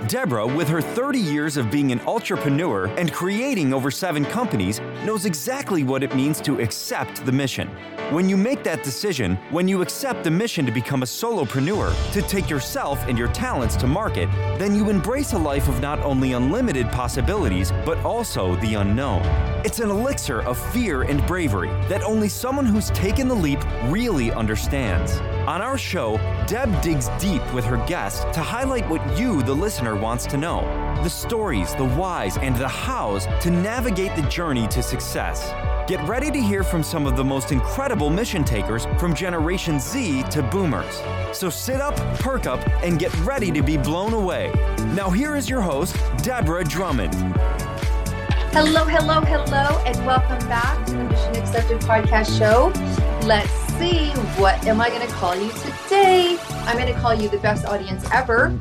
Deborah, with her 30 years of being an entrepreneur and creating over 7 companies, knows exactly what it means to accept the mission. When you make that decision, when you accept the mission to become a solopreneur, to take yourself and your talents to market, then you embrace a life of not only unlimited possibilities, but also the unknown. It's an elixir of fear and bravery that only someone who's taken the leap really understands. On our show, Deb digs deep with her guests to highlight what you, the listener, wants to know. The stories, the whys, and the hows to navigate the journey to success. Get ready to hear from some of the most incredible mission takers from Generation Z to Boomers. So sit up, perk up, and get ready to be blown away. Now here is your host, Deborah Drummond. Hello, and welcome back to the Mission Accepted podcast show. Let's see, what am I going to call you today? I'm going to call you the best audience ever.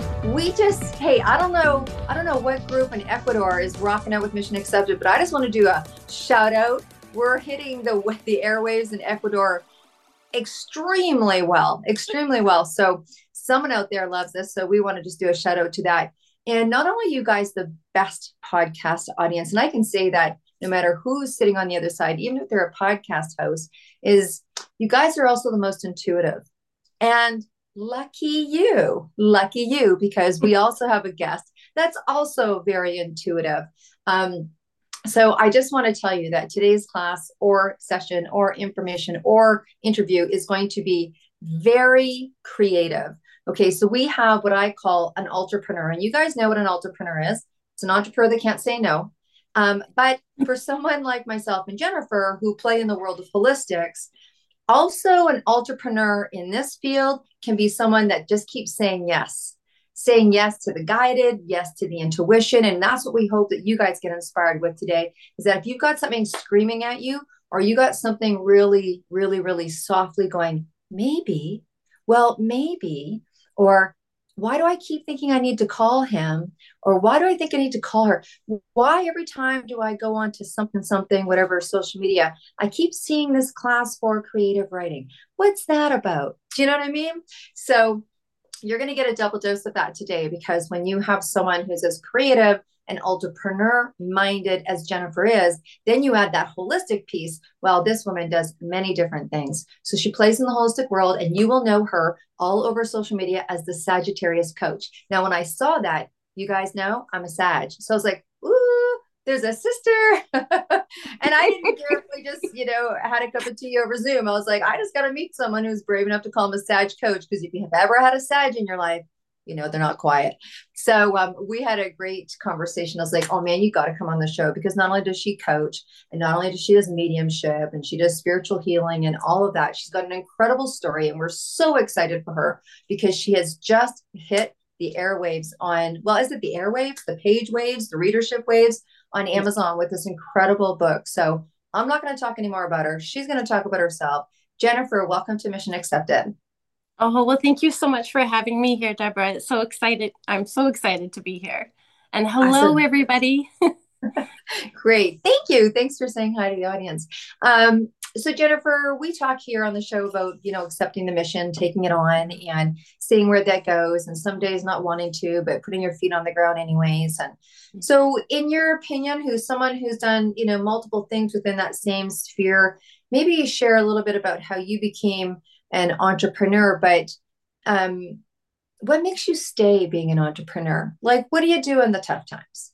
I don't know what group in Ecuador is rocking out with Mission Accepted, but I just want to do a shout out. We're hitting the airwaves in Ecuador extremely well. So someone out there loves this. So we want to just do a shout out to that. And not only you guys, the best podcast audience, and I can say that no matter who's sitting on the other side, even if they're a podcast host, is you guys are also the most intuitive. And lucky you, because we also have a guest that's also very intuitive. So I just want to tell you that today's class or session or information or interview is going to be very creative. Okay, so we have what I call an entrepreneur, and you guys know what an entrepreneur is. It's an entrepreneur that can't say no. But for someone like myself and Jennifer, who play in the world of holistics, also an entrepreneur in this field can be someone that just keeps saying yes to the guided, yes to the intuition. And that's what we hope that you guys get inspired with today, is that if you've got something screaming at you, or you got something really, really, really softly going, maybe, or why do I keep thinking I need to call him? Or why do I think I need to call her? Why every time do I go on to something, whatever, social media, I keep seeing this class for creative writing. What's that about? Do you know what I mean? So you're going to get a double dose of that today, because when you have someone who's as creative and entrepreneur-minded as Jennifer is, then you add that holistic piece. Well, this woman does many different things. So she plays in the holistic world, and you will know her all over social media as the Sagittarius coach. Now, when I saw that, you guys know I'm a Sag. So I was like, ooh, there's a sister. And I didn't care if we just, had a cup of tea over Zoom. I was like, I just got to meet someone who's brave enough to call him a Sag coach. Because if you have ever had a Sag in your life, they're not quiet. So we had a great conversation. I was like, oh man, you got to come on the show, because not only does she coach, and not only does she does mediumship, and she does spiritual healing and all of that, she's got an incredible story. And we're so excited for her, because she has just hit the airwaves on, well, is it the airwaves, the page waves, the readership waves on Amazon with this incredible book. So I'm not going to talk anymore about her. She's going to talk about herself. Jennifer, welcome to Mission Accepted. Oh, well, thank you so much for having me here, Deborah. It's so excited. I'm so excited to be here. And hello, awesome. Everybody. Great. Thank you. Thanks for saying hi to the audience. So Jennifer, we talk here on the show about, accepting the mission, taking it on and seeing where that goes. And some days not wanting to, but putting your feet on the ground anyways. And so in your opinion, who's someone who's done, multiple things within that same sphere, maybe you share a little bit about how you became an entrepreneur, but what makes you stay being an entrepreneur? Like, what do you do in the tough times?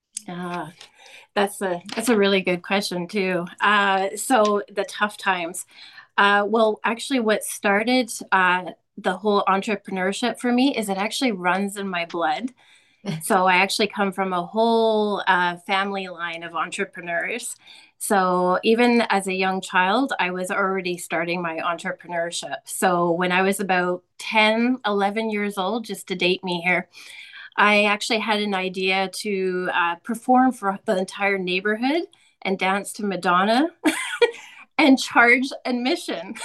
That's a really good question too. So the tough times, well, actually what started the whole entrepreneurship for me is it actually runs in my blood. So I actually come from a whole family line of entrepreneurs. So even as a young child, I was already starting my entrepreneurship. So when I was about 10, 11 years old, just to date me here, I actually had an idea to perform for the entire neighborhood and dance to Madonna and charge admission.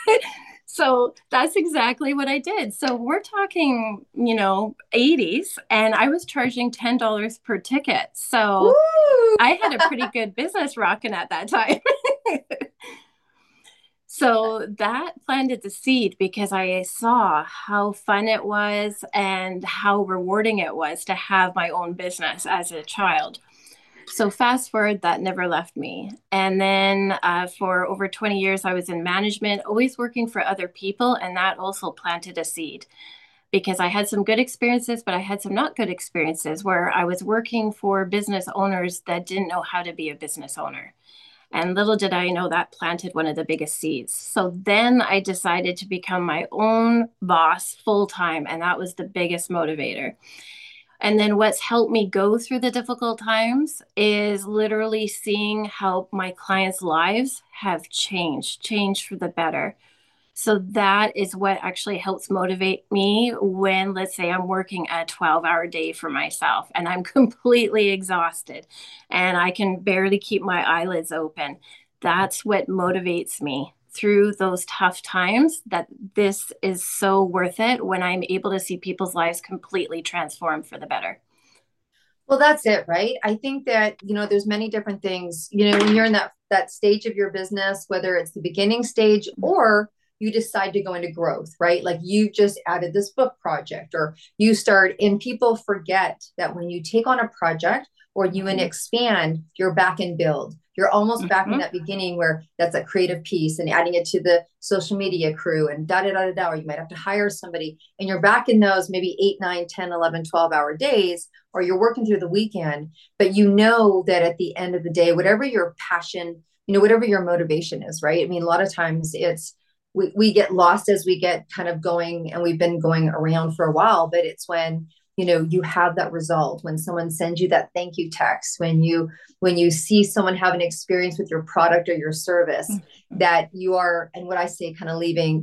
So that's exactly what I did. So we're talking, 80s, and I was charging $10 per ticket. So Woo! I had a pretty good business rocking at that time. So that planted the seed because I saw how fun it was and how rewarding it was to have my own business as a child. So fast forward, that never left me. And then for over 20 years, I was in management, always working for other people. And that also planted a seed because I had some good experiences, but I had some not good experiences where I was working for business owners that didn't know how to be a business owner. And little did I know that planted one of the biggest seeds. So then I decided to become my own boss full time. And that was the biggest motivator. And then what's helped me go through the difficult times is literally seeing how my clients' lives have changed for the better. So that is what actually helps motivate me when, let's say, I'm working a 12-hour day for myself and I'm completely exhausted and I can barely keep my eyelids open. That's what motivates me through those tough times, that this is so worth it when I'm able to see people's lives completely transformed for the better. Well, that's it, right? I think that, there's many different things, when you're in that stage of your business, whether it's the beginning stage or you decide to go into growth, right? Like you've just added this book project or you start, and people forget that when you take on a project or you expand, you're back in build. You're almost back in that beginning where that's a creative piece and adding it to the social media crew and da da da da da, or you might have to hire somebody and you're back in those maybe 8, 9, 10, 11, 12-hour days, or you're working through the weekend, but you know that at the end of the day, whatever your passion, whatever your motivation is, right? I mean, a lot of times we get lost as we get kind of going, and we've been going around for a while, but it's when, you have that result, when someone sends you that thank you text, when you see someone have an experience with your product or your service, that you are, and what I say, kind of leaving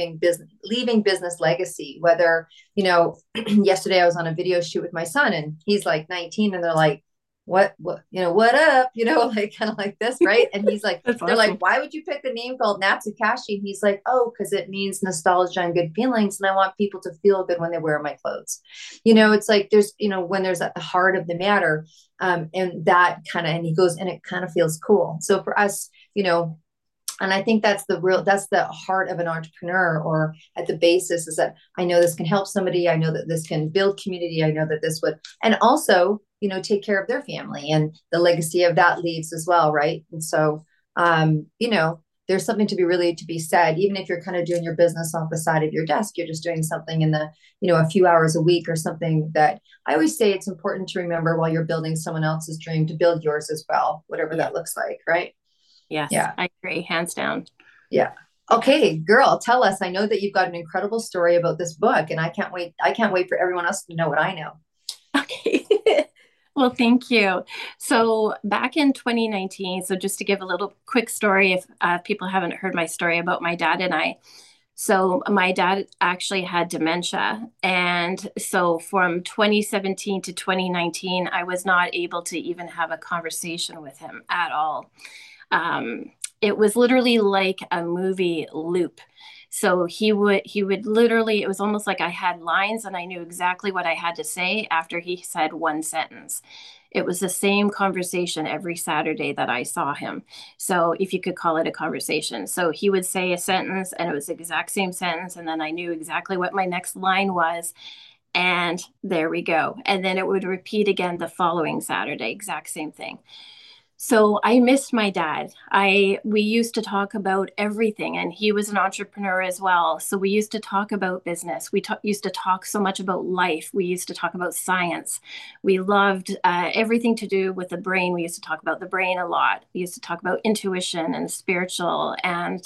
business legacy, whether, yesterday I was on a video shoot with my son and he's like 19 and they're like, what, what up, like kind of like this, right? And he's like, That's they're awesome. like, why would you pick the name called Natsukashi? And he's like, oh, because it means nostalgia and good feelings. And I want people to feel good when they wear my clothes. It's like there's, when there's at the heart of the matter, and that kind of, and he goes, and it kind of feels cool. So for us, and I think that's the heart of an entrepreneur, or at the basis is that I know this can help somebody. I know that this can build community. I know that this would, and also, take care of their family and the legacy of that leaves as well. Right. And so, there's something to be said, even if you're kind of doing your business off the side of your desk, you're just doing something in the, a few hours a week or something. That I always say it's important to remember while you're building someone else's dream to build yours as well, whatever that looks like. Right. Yes, Yeah. I agree, hands down. Yeah. Okay, girl, tell us. I know that you've got an incredible story about this book, and I can't wait. I can't wait for everyone else to know what I know. Okay. Well, thank you. So back in 2019, so just to give a little quick story, if people haven't heard my story about my dad and I. So my dad actually had dementia. And so from 2017 to 2019, I was not able to even have a conversation with him at all. It was literally like a movie loop. So he would literally, it was almost like I had lines and I knew exactly what I had to say after he said one sentence. It was the same conversation every Saturday that I saw him. So if you could call it a conversation. So he would say a sentence and it was the exact same sentence. And then I knew exactly what my next line was. And there we go. And then it would repeat again the following Saturday, exact same thing. So I missed my dad. We used to talk about everything, and he was an entrepreneur as well. So we used to talk about business. We used to talk so much about life. We used to talk about science. We loved everything to do with the brain. We used to talk about the brain a lot. We used to talk about intuition and spiritual and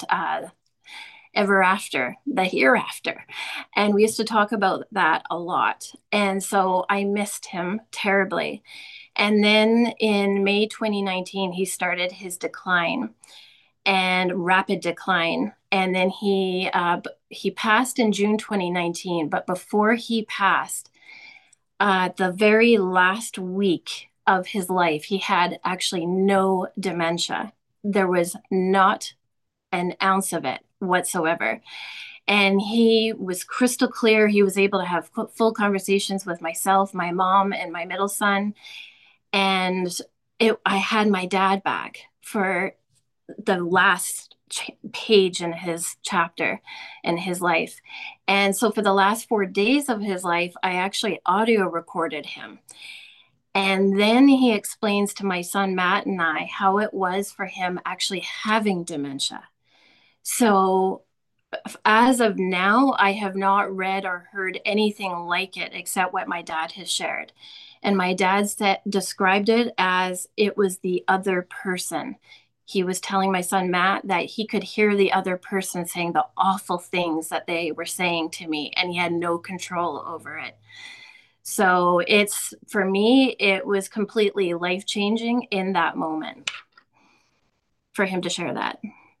ever after, the hereafter. And we used to talk about that a lot. And so I missed him terribly. And then in May 2019, he started his decline and rapid decline. And then he passed in June 2019. But before he passed, the very last week of his life, he had actually no dementia. There was not an ounce of it whatsoever. And he was crystal clear. He was able to have full conversations with myself, my mom, and my middle son. And I had my dad back for the last page in his chapter in his life. And so for the last 4 days of his life, I actually audio recorded him. And then he explains to my son, Matt, and I how it was for him actually having dementia. So as of now, I have not read or heard anything like it except what my dad has shared. And my dad described it as it was the other person. He was telling my son, Matt, that he could hear the other person saying the awful things that they were saying to me, and he had no control over it. So for me, it was completely life-changing in that moment for him to share that.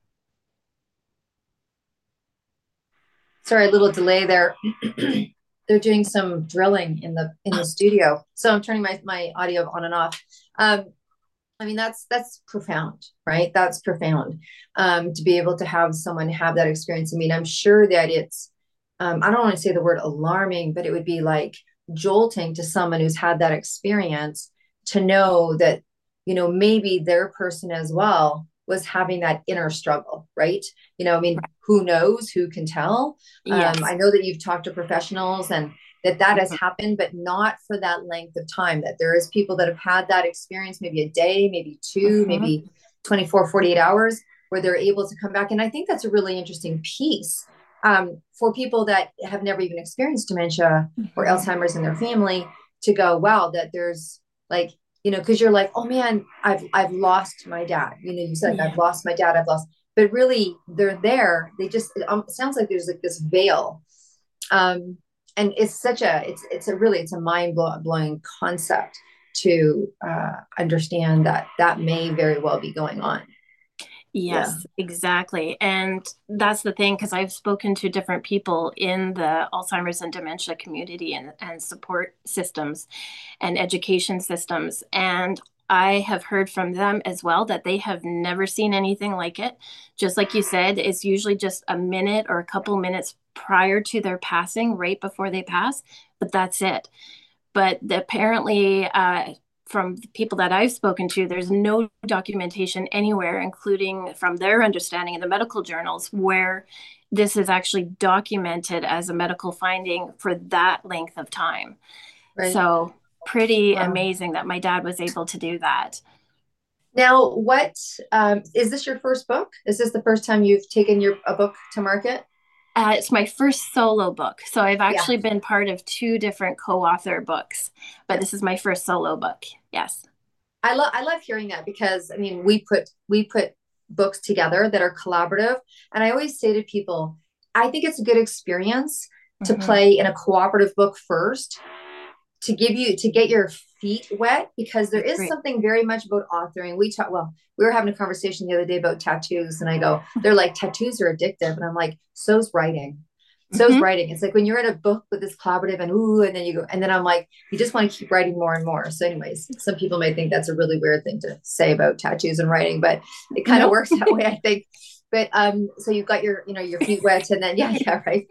Sorry, a little delay there. They're doing some drilling in the studio, so I'm turning my audio on and off. I mean, that's profound, right? That's profound. To be able to have someone have that experience. I mean, I'm sure that it's, I don't want to say the word alarming, but it would be like jolting to someone who's had that experience to know that, maybe their person as well was having that inner struggle, right? I mean, who knows, who can tell? Yes. I know that you've talked to professionals and that has happened, but not for that length of time, that there is people that have had that experience, maybe a day, maybe two, maybe 24, 48 hours, where they're able to come back. And I think that's a really interesting piece for people that have never even experienced dementia or Alzheimer's in their family to go, wow, that there's like, because you're like, oh man, I've lost my dad. You said, I've lost my dad, but really they're there. They just, it sounds like there's like this veil. And it's a mind blowing concept to understand that may very well be going on. Yes, exactly. And that's the thing, because I've spoken to different people in the Alzheimer's and dementia community and support systems and education systems. And I have heard from them as well that they have never seen anything like it. Just like you said, it's usually just a minute or a couple minutes prior to their passing, right before they pass, but that's it. But apparently, from the people that I've spoken to, there's no documentation anywhere, including from their understanding in the medical journals, where this is actually documented as a medical finding for that length of time. Right. So pretty amazing that my dad was able to do that. Now, what is this your first book? Is this the first time you've taken a book to market? It's my first solo book. So I've actually been part of 2 different co-author books, but this is my first solo book. Yes. I love hearing that, because I mean, we put books together that are collaborative. And I always say to people, I think it's a good experience to play in a cooperative book first, to get your feet wet, because there is something very much about authoring. We were having a conversation the other day about tattoos, and I go, they're like, tattoos are addictive. And I'm like, so's writing. Writing. It's like when you're in a book with this collaborative and then you go, and then I'm like, you just want to keep writing more and more. So anyways, some people may think that's a really weird thing to say about tattoos and writing, but it kind of works that way, I think. But, so you've got your feet wet, and then, right.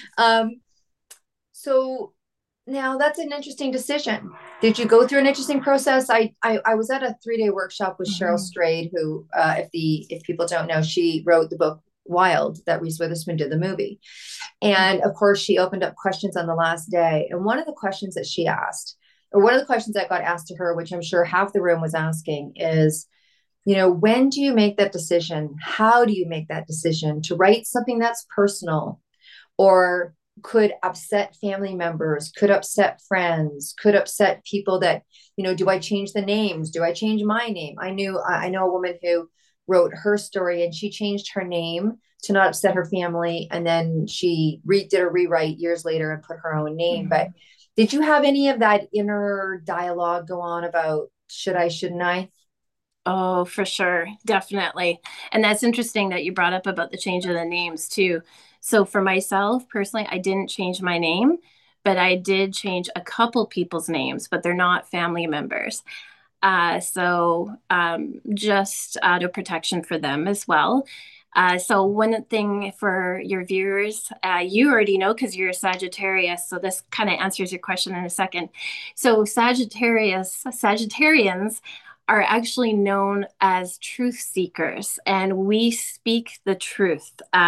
So now that's an interesting decision. Did you go through an interesting process? I was at a 3-day workshop with Cheryl Strayed, who, if people don't know, she wrote the book Wild that Reese Witherspoon did the movie. And of course, she opened up questions on the last day. And one of the questions that she asked, or one of the questions that got asked to her, which I'm sure half the room was asking, is, when do you make that decision? How do you make that decision to write something that's personal, or could upset family members, could upset friends, could upset people that, do I change the names? Do I change my name? I know a woman who wrote her story, and she changed her name to not upset her family. And then she did a rewrite years later and put her own name. But did you have any of that inner dialogue go on about should I, shouldn't I? Oh, for sure. Definitely. And that's interesting that you brought up about the change of the names too. So for myself personally, I didn't change my name, but I did change a couple people's names, but they're not family members. So just out of protection for them as well. So one thing for your viewers, you already know because you're a Sagittarius, so this kind of answers your question in a second. So Sagittarians are actually known as truth seekers, and we speak the truth.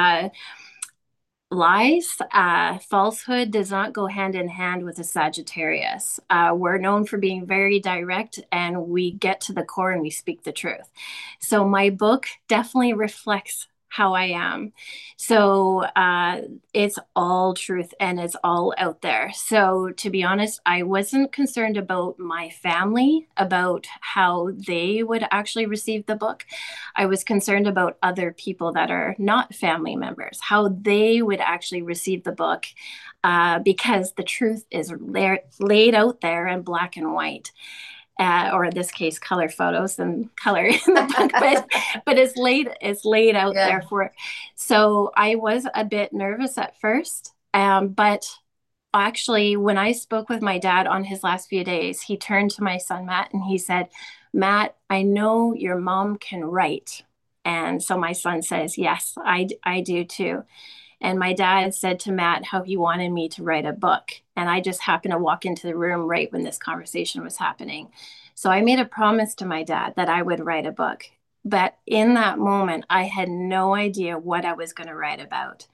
Lies, falsehood does not go hand in hand with a Sagittarius. We're known for being very direct, and we get to the core and we speak the truth. So my book definitely reflects how I am. So it's all truth and it's all out there. So to be honest, I wasn't concerned about my family, about how they would actually receive the book. I was concerned about other people that are not family members, how they would actually receive the book, because the truth is laid out there in black and white. Or in this case, color photos and color in the book, but it's laid out there for. So I was a bit nervous at first, but actually, when I spoke with my dad on his last few days, he turned to my son Matt and he said, "Matt, I know your mom can write." And so my son says, "Yes, I do too." And my dad said to Matt how he wanted me to write a book. And I just happened to walk into the room right when this conversation was happening. So I made a promise to my dad that I would write a book. But in that moment, I had no idea what I was going to write about.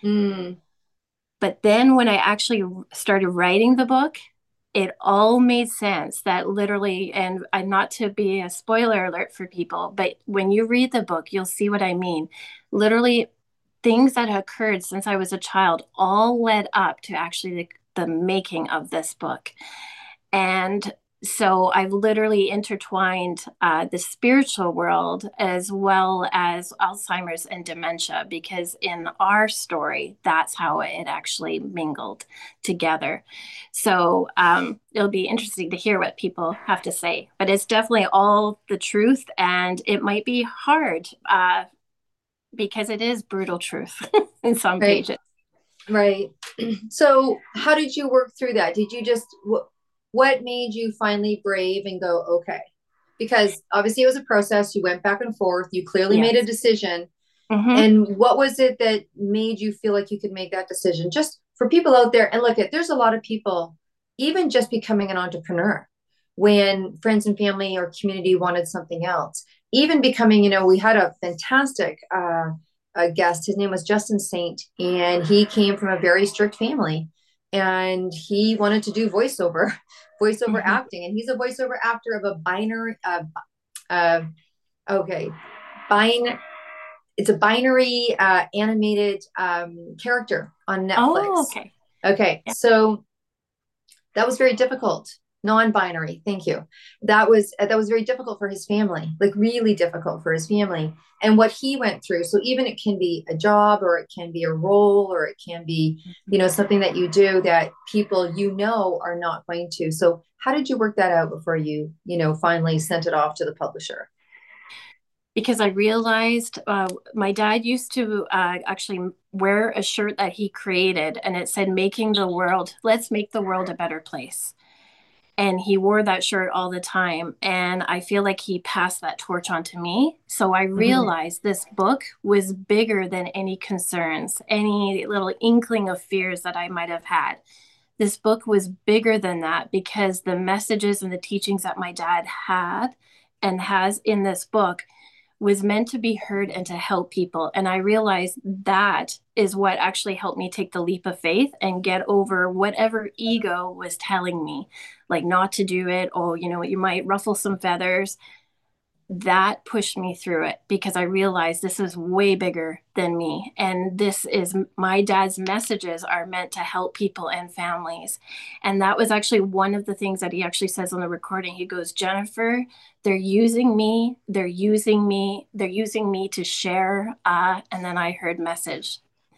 But then when I actually started writing the book, it all made sense. That literally, and not to be a spoiler alert for people, but when you read the book, you'll see what I mean. Literally, things that occurred since I was a child all led up to actually the making of this book. And so I've literally intertwined the spiritual world as well as Alzheimer's and dementia, because in our story, that's how it actually mingled together. So it'll be interesting to hear what people have to say, but it's definitely all the truth, and it might be hard because it is brutal truth in some pages. Right. So how did you work through that? Did you just, what made you finally brave and go, okay? Because obviously it was a process. You went back and forth. You clearly made a decision. And what was it that made you feel like you could make that decision? Just for people out there, and look, there's a lot of people, even just becoming an entrepreneur, when friends and family or community wanted something else, even becoming, we had a fantastic a guest. His name was Justin Saint, and he came from a very strict family, and he wanted to do voiceover acting, and he's a voiceover actor of a binary it's a binary animated character on Netflix. Oh, okay. Yeah. So that was very difficult. Non-binary. Thank you. That was very difficult for his family, like really difficult for his family and what he went through. So even it can be a job, or it can be a role, or it can be, something that you do that people, are not going to. So how did you work that out before you, finally sent it off to the publisher? Because I realized my dad used to actually wear a shirt that he created, and it said, let's make the world a better place. And he wore that shirt all the time. And I feel like he passed that torch on to me. So I realized this book was bigger than any concerns, any little inkling of fears that I might have had. This book was bigger than that, because the messages and the teachings that my dad had and has in this book was meant to be heard and to help people. And I realized that is what actually helped me take the leap of faith and get over whatever ego was telling me, like not to do it. Oh, you might ruffle some feathers. That pushed me through it, because I realized this is way bigger than me. And this is my dad's messages are meant to help people and families. And that was actually one of the things that he actually says on the recording. He goes, "Jennifer, they're using me. They're using me. They're using me to share." And then I heard message.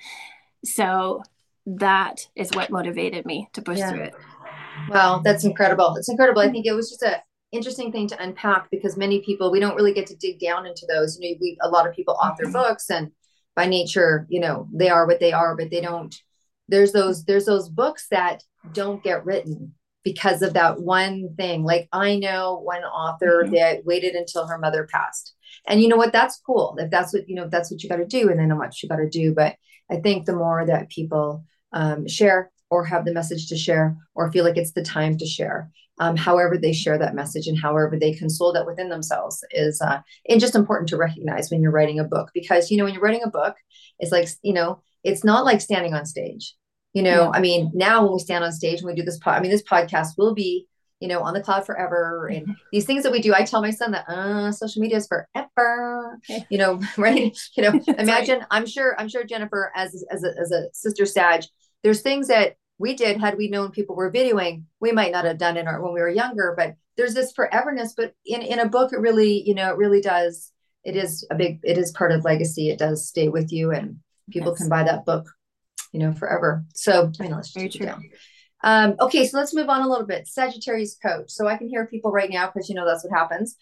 So that is what motivated me to push through it. Wow, that's incredible. It's incredible. I think it was just a interesting thing to unpack, because many people, we don't really get to dig down into those. A lot of people author books, and by nature, they are what they are, but they don't, there's those books that don't get written because of that one thing. Like I know one author that waited until her mother passed, and you know what, that's cool. If that's what, that's what you got to do, and then what you got to do. But I think the more that people share or have the message to share or feel like it's the time to share. However they share that message and however they console that within themselves is and just important to recognize when you're writing a book, because, when you're writing a book, it's like, it's not like standing on stage. Yeah. I mean, now when we stand on stage and we do this this podcast will be, on the cloud forever. And these things that we do, I tell my son that social media is forever, right? Imagine, right. I'm sure Jennifer, as a sister Sag, there's things that we did, had we known people were videoing, we might not have done it when we were younger, but there's this foreverness. But in a book, it really, it really does. It is part of legacy. It does stay with you, and people can buy that book, forever. So let's just keep it down. Okay, so let's move on a little bit. Sagittarius coach. So I can hear people right now, because that's what happens.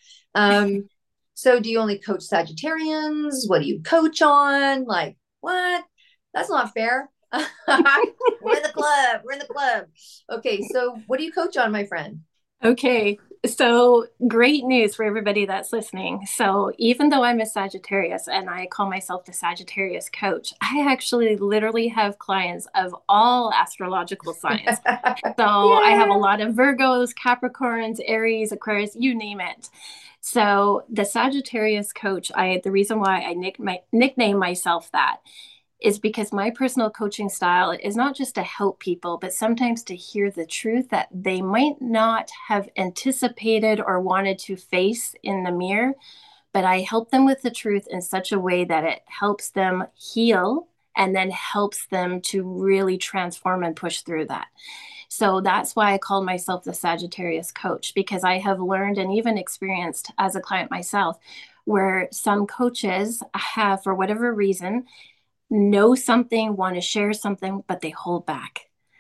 So do you only coach Sagittarians? What do you coach on? Like, what? That's not fair. We're in the club. Okay, so what do you coach on, my friend? Okay, so great news for everybody that's listening. So even though I'm a Sagittarius and I call myself the Sagittarius coach, I actually literally have clients of all astrological signs. So I have a lot of Virgos, Capricorns, Aries, Aquarius, you name it. So the Sagittarius coach, the reason why I nickname myself that is because my personal coaching style is not just to help people, but sometimes to hear the truth that they might not have anticipated or wanted to face in the mirror. But I help them with the truth in such a way that it helps them heal and then helps them to really transform and push through that. So that's why I call myself the Sagittarius coach, because I have learned and even experienced as a client myself, where some coaches have, for whatever reason, know something, want to share something, but they hold back.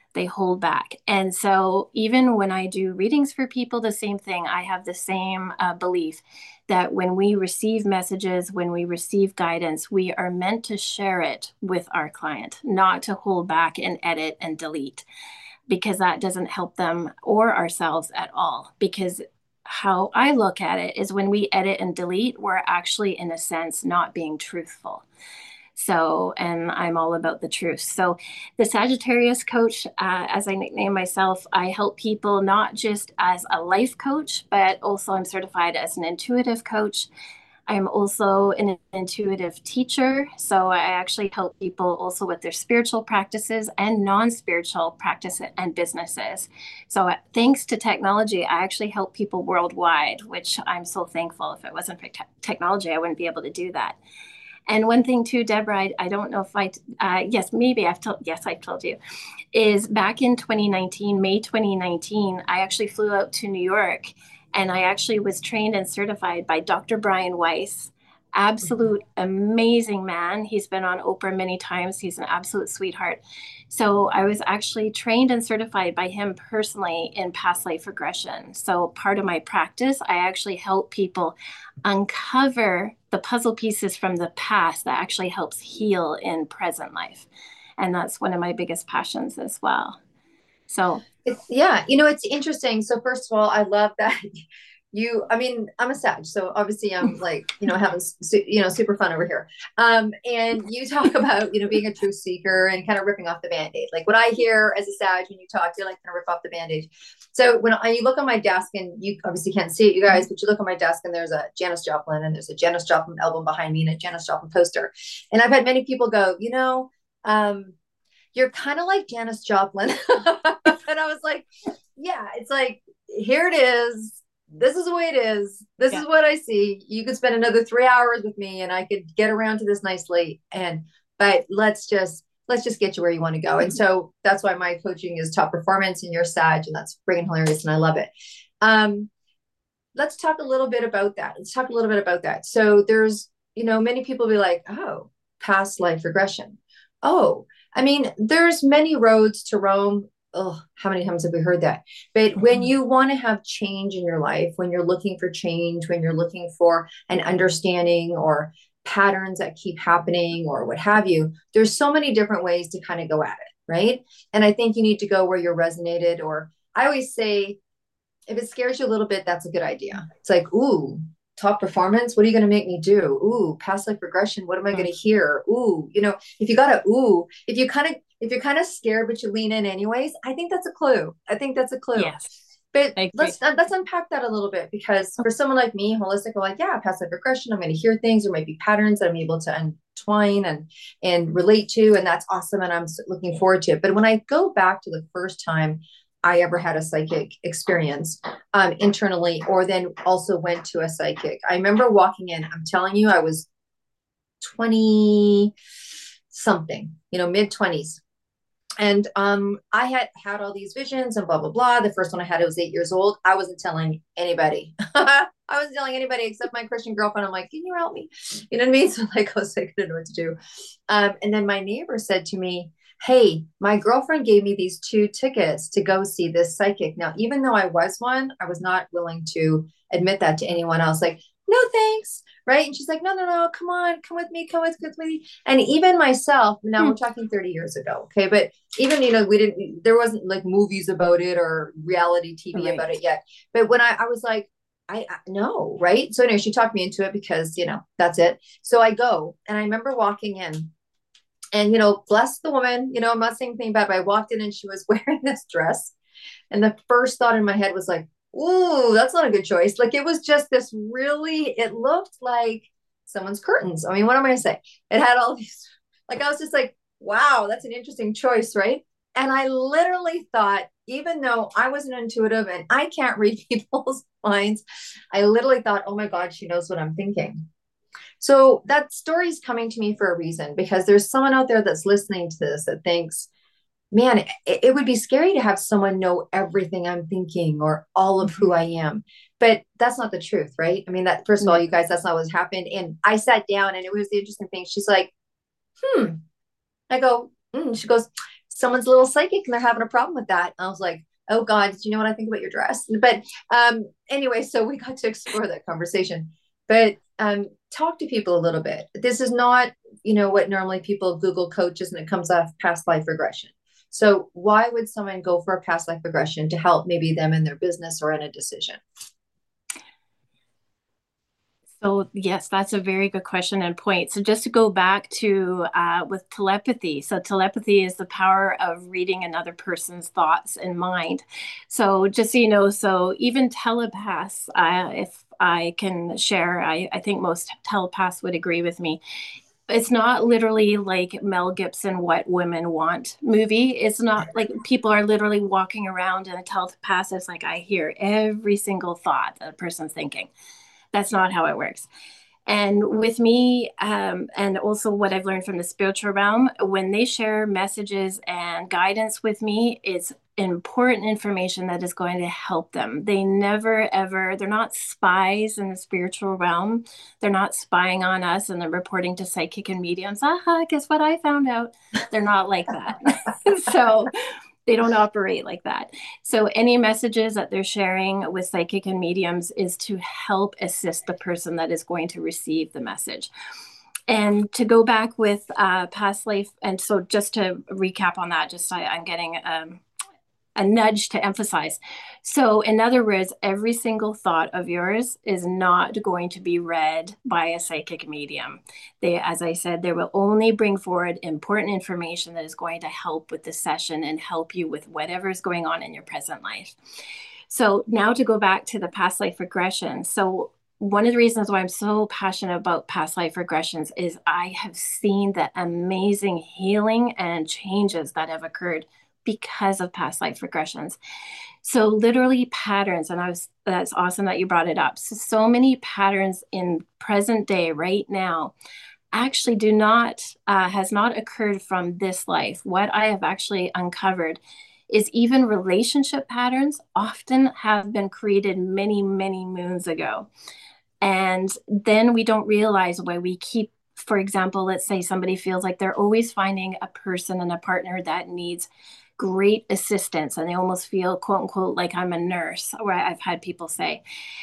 And so even when I do readings for people, the same thing, I have the same belief that when we receive messages, when we receive guidance, we are meant to share it with our client, not to hold back and edit and delete, because that doesn't help them or ourselves at all. Because how I look at it is, when we edit and delete, we're actually, in a sense, not being truthful. So, and I'm all about the truth. So the Sagittarius coach, as I nickname myself, I help people not just as a life coach, but also I'm certified as an intuitive coach. I'm also an intuitive teacher. So I actually help people also with their spiritual practices and non-spiritual practices and businesses. So thanks to technology, I actually help people worldwide, which I'm so thankful. If it wasn't for technology, I wouldn't be able to do that. And one thing too, Deborah, I don't know if I've told you, is back in 2019, May 2019, I actually flew out to New York, and I actually was trained and certified by Dr. Brian Weiss. Absolute amazing man. He's been on Oprah many times. He's an absolute sweetheart. So I was actually trained and certified by him personally in past life regression. So part of my practice, I actually help people uncover the puzzle pieces from the past that actually helps heal in present life. And that's one of my biggest passions as well. So it's interesting. So first of all, I love that I'm a Sag, so obviously I'm like, having, super fun over here. And you talk about, being a truth seeker and kind of ripping off the Band-Aid. Like what I hear as a Sag when you talk, you're like, kind of rip off the Band-Aid. So when you look on my desk, and you obviously can't see it, you guys, but you look on my desk and there's a Janis Joplin, and there's a Janis Joplin album behind me and a Janis Joplin poster. And I've had many people go, you're kind of like Janis Joplin. And I was like, yeah, it's like, here it is. This is the way it is. This is what I see. You could spend another 3 hours with me and I could get around to this nicely. But let's just get you where you want to go. And so that's why my coaching is top performance, and you're Sag, and that's friggin' hilarious. And I love it. Let's talk a little bit about that. So there's, many people be like, oh, past life regression. Oh, I mean, there's many roads to Rome. Oh, how many times have we heard that? But when you want to have change in your life, when you're looking for change, when you're looking for an understanding or patterns that keep happening or what have you, there's so many different ways to kind of go at it, right? And I think you need to go where you're resonated. Or I always say, if it scares you a little bit, that's a good idea. It's like, ooh, top performance, what are you going to make me do? Ooh, past life regression, what am I going to hear? Ooh, if you got to, if you kind of, if you're kind of scared, but you lean in anyways, I think that's a clue. I think that's a clue. Yes, But I agree. let's unpack that a little bit, because for someone like me, holistic, I'm like, yeah, past life regression, I'm going to hear things. There might be patterns that I'm able to entwine and relate to, and that's awesome, and I'm looking forward to it. But when I go back to the first time I ever had a psychic experience internally, or then also went to a psychic, I remember walking in. I'm telling you, I was 20 something, mid 20s. And I had all these visions and blah blah blah. The first one I had, I was 8 years old. I wasn't telling anybody. I wasn't telling anybody except my Christian girlfriend. I'm like, can you help me? You know what I mean? So like, I was like, I didn't know what to do. And then my neighbor said to me, hey, my girlfriend gave me these 2 tickets to go see this psychic. Now, even though I was one, I was not willing to admit that to anyone else. Like, no thanks. Right. And she's like, no, no, no, come on, come with me, come with me. And even myself, now we're talking 30 years ago. Okay. But even, there wasn't like movies about it or reality TV about it yet. But when I was like, I know. Right. So anyway, she talked me into it because, that's it. So I go, and I remember walking in, and, bless the woman, I'm not saying anything bad, but I walked in and she was wearing this dress. And the first thought in my head was like, ooh, that's not a good choice. Like, it was just this it looked like someone's curtains. I mean, what am I going to say? It had all these, like, I was just like, wow, that's an interesting choice. Right. And I literally thought, even though I wasn't intuitive and I can't read people's minds, I literally thought, oh my God, she knows what I'm thinking. So that story's coming to me for a reason, because there's someone out there that's listening to this that thinks, man, it would be scary to have someone know everything I'm thinking or all of who I am. But that's not the truth, right? I mean, that, first of all, you guys, that's not what's happened. And I sat down, and it was the interesting thing. She's like, I go, she goes, someone's a little psychic and they're having a problem with that. And I was like, oh God, do you know what I think about your dress? But anyway, so we got to explore that conversation. But talk to people a little bit. This is not, what normally people Google coaches and it comes off past life regression. So why would someone go for a past life regression to help maybe them in their business or in a decision? So yes, that's a very good question and point. So just to go back to with telepathy. So telepathy is the power of reading another person's thoughts and mind. So just so you know, so even telepaths, if I can share, I think most telepaths would agree with me. It's not literally like Mel Gibson What Women Want movie. It's not like people are literally walking around and a telepath is like, I hear every single thought that a person's thinking. That's not how it works. And with me, and also what I've learned from the spiritual realm, when they share messages and guidance with me, it's important information that is going to help them. They never, ever, they're not spies in the spiritual realm. They're not spying on us and they're reporting to psychic and mediums. Guess what I found out? They're not like that. So they don't operate like that. So any messages that they're sharing with psychic and mediums is to help assist the person that is going to receive the message. And to go back with past life, and so just to recap on that, I'm getting a nudge to emphasize. So in other words, every single thought of yours is not going to be read by a psychic medium. They, as I said, they will only bring forward important information that is going to help with the session and help you with whatever is going on in your present life. So now to go back to the past life regression. So one of the reasons why I'm so passionate about past life regressions is I have seen the amazing healing and changes that have occurred because of past life regressions. So literally patterns, and that's awesome that you brought it up. So many patterns in present day right now actually has not occurred from this life. What I have actually uncovered is even relationship patterns often have been created many, many moons ago. And then we don't realize why we keep, for example, let's say somebody feels like they're always finding a person and a partner that needs great assistance, and they almost feel, quote unquote, like I'm a nurse, or I've had people say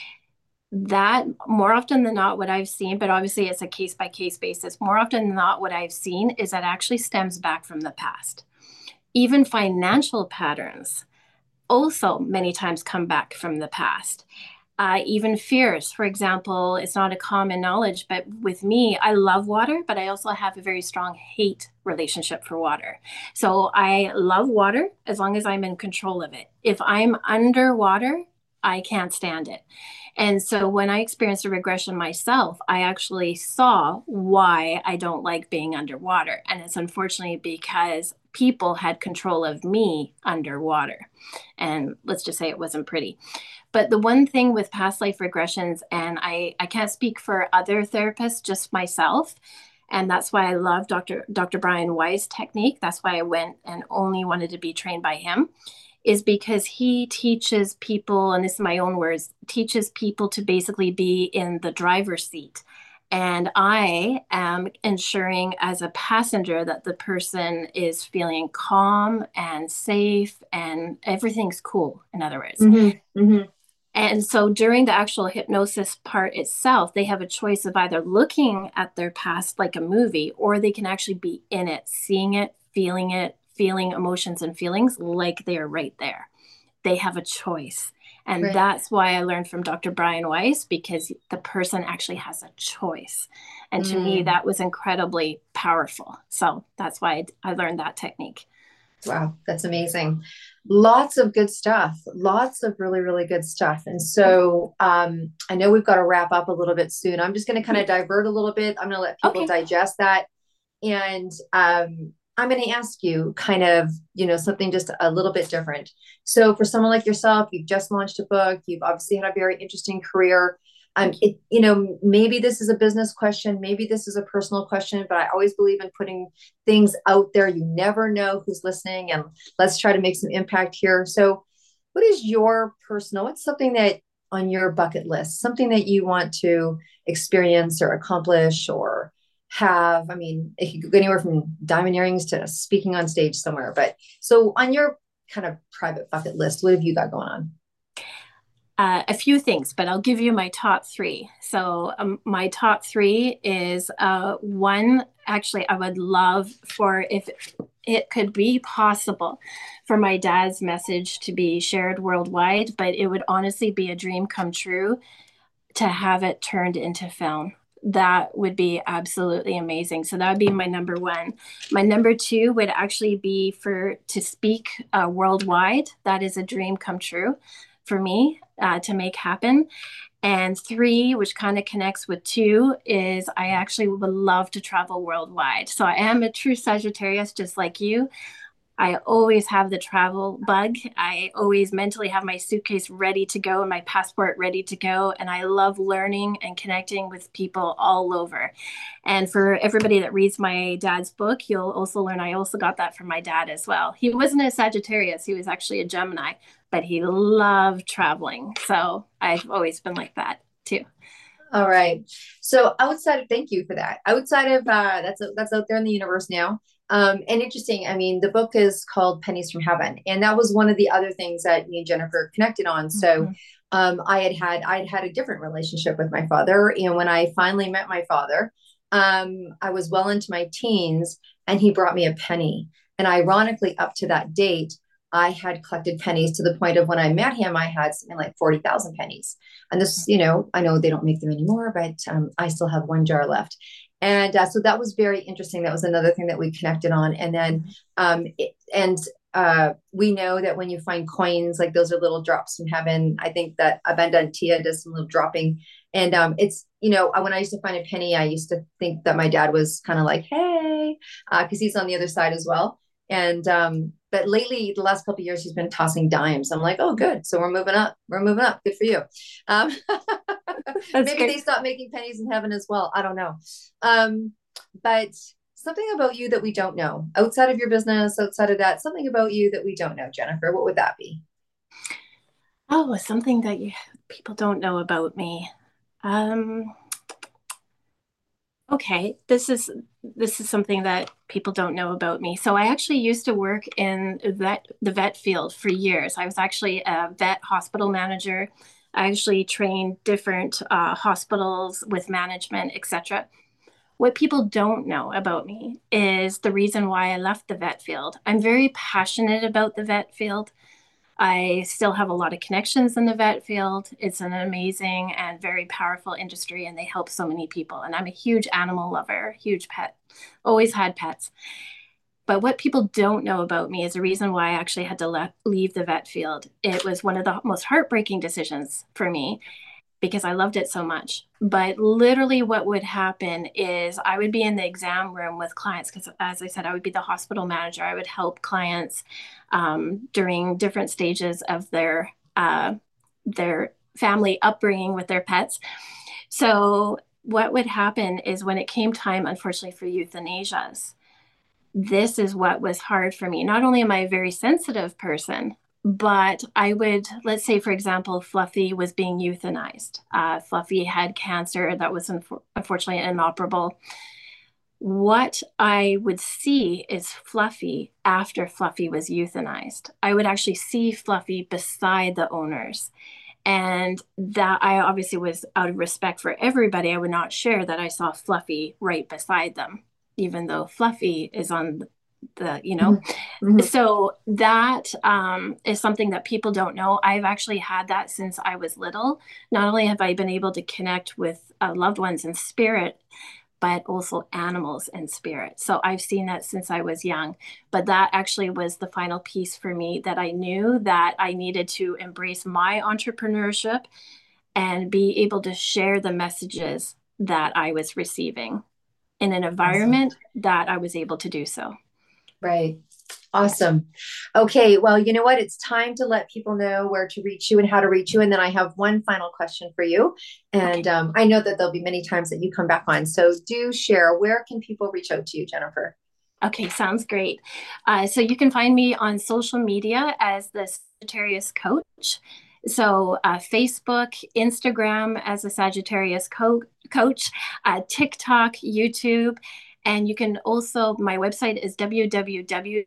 that more often than not, what I've seen, but obviously it's a case by case basis, more often than not, what I've seen is that actually stems back from the past. Even financial patterns also many times come back from the past. Even fears, for example, it's not a common knowledge, but with me, I love water, but I also have a very strong hate relationship for water. So I love water as long as I'm in control of it. If I'm underwater, I can't stand it. And so when I experienced a regression myself, I actually saw why I don't like being underwater. And it's unfortunately because people had control of me underwater. And let's just say it wasn't pretty. But the one thing with past life regressions, and I can't speak for other therapists, just myself, and that's why I love Dr. Brian Weiss technique. That's why I went and only wanted to be trained by him, is because he teaches people, and this is my own words, teaches people to basically be in the driver's seat. And I am ensuring as a passenger that the person is feeling calm and safe and everything's cool, in other words. Mm-hmm. Mm-hmm. And so during the actual hypnosis part itself, they have a choice of either looking at their past like a movie, or they can actually be in it, feeling emotions and feelings like they are right there. They have a choice. And Right. that's why I learned from Dr. Brian Weiss, because the person actually has a choice. And to me, that was incredibly powerful. So that's why I learned that technique. Wow, that's amazing. Lots of good stuff. Lots of really, really good stuff. And so I know we've got to wrap up a little bit soon. I'm just going to kind of divert a little bit. I'm going to let people digest that. And I'm going to ask you kind of, something just a little bit different. So for someone like yourself, you've just launched a book. You've obviously had a very interesting career. Maybe this is a business question, maybe this is a personal question, but I always believe in putting things out there. You never know who's listening, and let's try to make some impact here. So what is what's something that on your bucket list, something that you want to experience or accomplish or have? I mean, it could go anywhere from diamond earrings to speaking on stage somewhere, but so on your kind of private bucket list, what have you got going on? A few things, but I'll give you my top three. So my top three is one, actually, I would love for, if it could be possible, for my dad's message to be shared worldwide, but it would honestly be a dream come true to have it turned into film. That would be absolutely amazing. So that would be my number one. My number two would actually be to speak worldwide. That is a dream come true for me to make happen. And three, which kind of connects with two, is I actually would love to travel worldwide. So I am a true Sagittarius, just like you. I always have the travel bug. I always mentally have my suitcase ready to go and my passport ready to go. And I love learning and connecting with people all over. And for everybody that reads my dad's book, you'll also learn I also got that from my dad as well. He wasn't a Sagittarius, he was actually a Gemini, but he loved traveling. So I've always been like that too. All right. So thank you for that. Outside of that's out there in the universe now. And interesting. I mean, the book is called Pennies from Heaven, and that was one of the other things that me and Jennifer connected on. So, I'd had a different relationship with my father, and when I finally met my father, I was well into my teens, and he brought me a penny. And ironically, up to that date, I had collected pennies to the point of when I met him, I had something like 40,000 pennies. And this, I know they don't make them anymore, but I still have one jar left. And so that was very interesting. That was another thing that we connected on. And then, we know that when you find coins, like those are little drops from heaven. I think that Abundantia does some little dropping. And it's, when I used to find a penny, I used to think that my dad was kind of like, hey, because he's on the other side as well. And but lately, the last couple of years, he's been tossing dimes. I'm like, oh, good. So we're moving up. We're moving up. Good for you. Maybe they stop making pennies in heaven as well. I don't know. But something about you that we don't know outside of your business, outside of that, something about you that we don't know, Jennifer. What would that be? Oh, something that people don't know about me. Okay, this is something that people don't know about me. So I actually used to work in the vet field for years. I was actually a vet hospital manager. I actually trained different hospitals with management, etc. What people don't know about me is the reason why I left the vet field. I'm very passionate about the vet field. I still have a lot of connections in the vet field. It's an amazing and very powerful industry, and they help so many people. And I'm a huge animal lover, huge pet, always had pets. But what people don't know about me is the reason why I actually had to leave the vet field. It was one of the most heartbreaking decisions for me because I loved it so much. But literally what would happen is I would be in the exam room with clients because, as I said, I would be the hospital manager. I would help clients during different stages of their family upbringing with their pets. So what would happen is when it came time, unfortunately, for euthanasias, this is what was hard for me. Not only am I a very sensitive person, but I would, let's say, for example, Fluffy was being euthanized. Fluffy had cancer that was unfortunately inoperable. What I would see is Fluffy after Fluffy was euthanized. I would actually see Fluffy beside the owners. And that I obviously was out of respect for everybody. I would not share that I saw Fluffy right beside them, even though Fluffy is on the, Mm-hmm. So that is something that people don't know. I've actually had that since I was little. Not only have I been able to connect with loved ones in spirit, but also animals in spirit. So I've seen that since I was young. But that actually was the final piece for me that I knew that I needed to embrace my entrepreneurship and be able to share the messages that I was receiving in an environment that I was able to do so. Right. Awesome. Okay. Well, you know what? It's time to let people know where to reach you and how to reach you. And then I have one final question for you. And I know that there'll be many times that you come back on. So do share, where can people reach out to you, Jennifer? Okay, sounds great. So you can find me on social media as the Sagittarius Coach. So Facebook, Instagram as a Sagittarius Coach, TikTok, YouTube. And you can also, my website is www.on.net.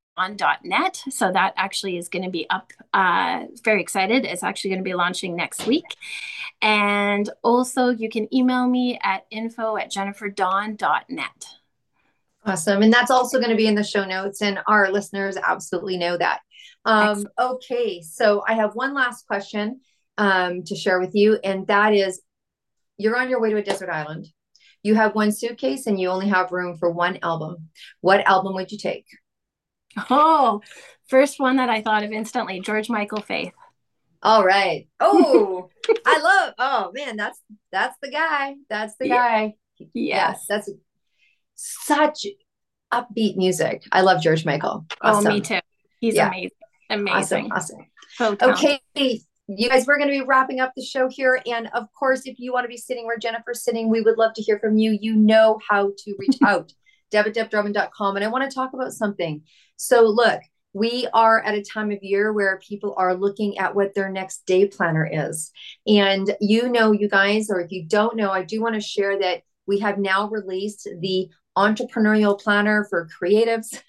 So that actually is going to be up, very excited. It's actually going to be launching next week. And also you can email me at info@jenniferdawn.net. Awesome. And that's also going to be in the show notes, and our listeners absolutely know that. Okay. So I have one last question to share with you. And that is, you're on your way to a desert island. You have one suitcase and you only have room for one album. What album would you take? Oh, first one that I thought of instantly, George Michael, Faith. All right. Oh, oh man, that's the guy. That's the guy. Yes. That's such upbeat music. I love George Michael. Awesome. Oh, me too. He's amazing. Awesome. So okay. You guys, we're going to be wrapping up the show here. And of course, if you want to be sitting where Jennifer's sitting, we would love to hear from you. You know how to reach out. Deb@debdrummond.com. And I want to talk about something. So look, we are at a time of year where people are looking at what their next day planner is. And you guys, or if you don't know, I do want to share that we have now released the entrepreneurial planner for creatives.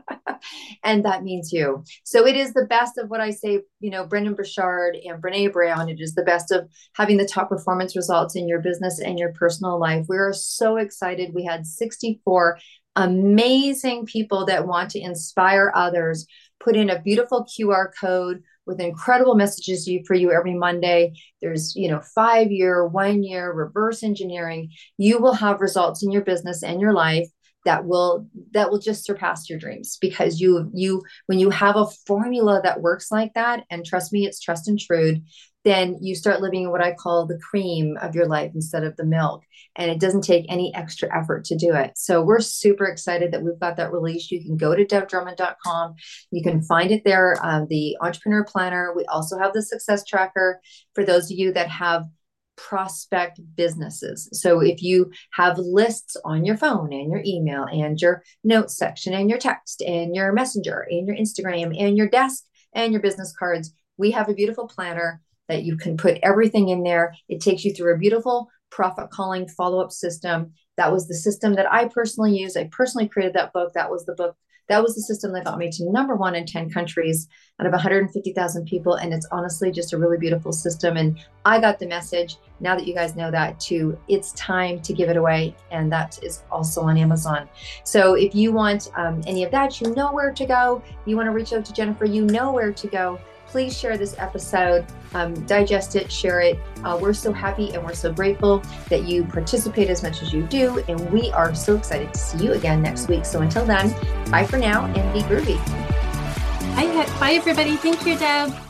And that means you. So it is the best of what I say, Brendon Burchard and Brene Brown. It is the best of having the top performance results in your business and your personal life. We are so excited. We had 64 amazing people that want to inspire others, put in a beautiful QR code with incredible messages for you every Monday. There's, 5-year, 1 year reverse engineering. You will have results in your business and your life that will just surpass your dreams, because when you have a formula that works like that, and trust me, it's trust and true, then you start living what I call the cream of your life instead of the milk. And it doesn't take any extra effort to do it. So we're super excited that we've got that released. You can go to debdrummond.com. You can find it there, the Entrepreneur Planner. We also have the Success Tracker for those of you that have prospect businesses. So if you have lists on your phone and your email and your notes section and your text and your messenger and your Instagram and your desk and your business cards, we have a beautiful planner that you can put everything in there. It takes you through a beautiful profit calling follow-up system. That was the system that I personally use. I personally created that book. That was the book. That was the system that got me to #1 in 10 countries out of 150,000 people. And it's honestly just a really beautiful system. And I got the message, now that you guys know that, too, it's time to give it away. And that is also on Amazon. So if you want any of that, you know where to go. You want to reach out to Jennifer, you know where to go. Please share this episode, digest it, share it. We're so happy and we're so grateful that you participate as much as you do. And we are so excited to see you again next week. So until then, bye for now and be groovy. Bye, everybody. Thank you, Deb.